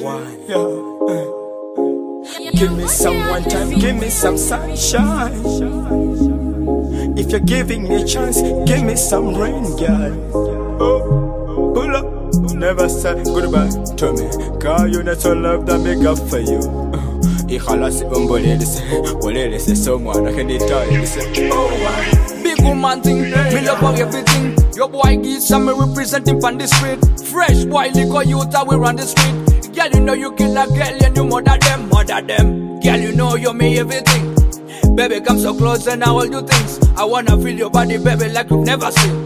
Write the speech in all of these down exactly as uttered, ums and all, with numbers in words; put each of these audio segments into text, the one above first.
one. Yeah. Give me some one time, give me some sunshine. If you're giving me a chance, give me some rain, girl. Oh, pull up, never say goodbye to me. Cause you not so love that make up for you. Ikhalasi umbolelise, bolelise someone I can tell you. Oh, big woman thing, me love for everything. Your boy geese and me representing from the street. Fresh boy liquor youth that we run the street. Girl, you know you kill a girl and you mother them, mother them. Girl, you know you me everything. Baby, come so close and I will do things. I wanna feel your body, baby, like you've never seen.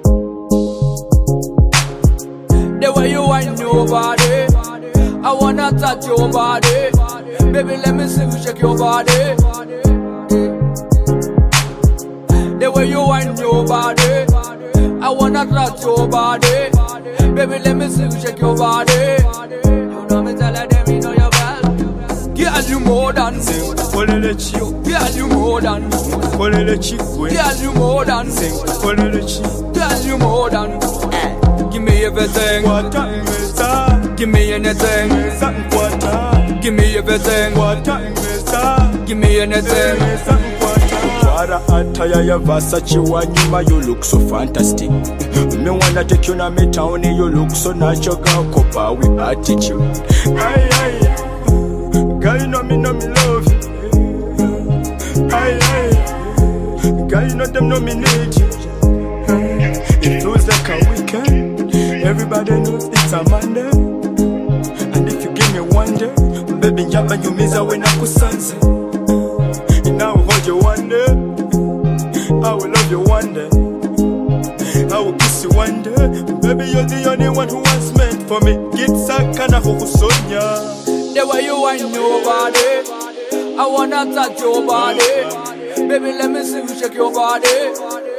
The way you wind your body, I wanna touch your body. Baby, let me see you shake your body. The way you wind your body, I wanna touch your body. Baby, let me see you shake your body. You know me tell them you know you're bad. Girl, you more than you. Girl, you more than Girl, you more than Girl, you more than give me everything. Give me anything. Give me everything. Give me anything. Wara attire ya Versace wa nyuma, you look so fantastic. Me wanna take you na me town, you look so natural, copa with attitude. Aye aye, girl you know me know me love you. Aye aye, girl you know them know me need you. It feels like a weekend, everybody knows it's a Monday. And if you give me one day, baby njaba you miza when I kusanze. And I will hold you one day, I will love you one day, I will kiss you one day. Baby, you're the only one who was meant for me. Get sakana hukusonya. The way you wind your body, I wanna touch your body. Baby, let me see you shake your body.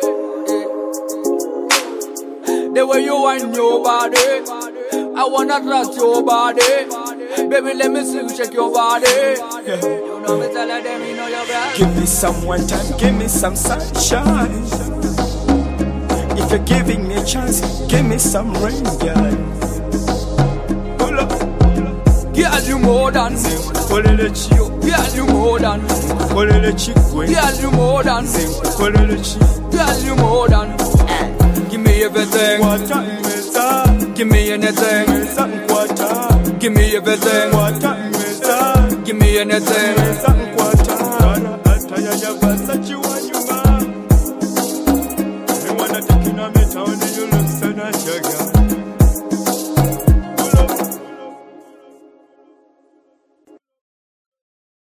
The way you wind your body, I wanna touch your body. Baby, let me see you shake your body. Yeah. You know me tell them you know you're bad. Give me some one time, give me some sunshine. If you're giving me a chance, give me some rain, girl. Pull up, girl, you more than pull it you. Girl, you more than pull it chick. Girl, you more than pull it chick. Girl, you more than give me everything. What time is that? Give me anything. Give me everything. What time is that? Give me anything. Attire ya Versace wa nyuma. Me wanna take you na me town, you look so nice, girl.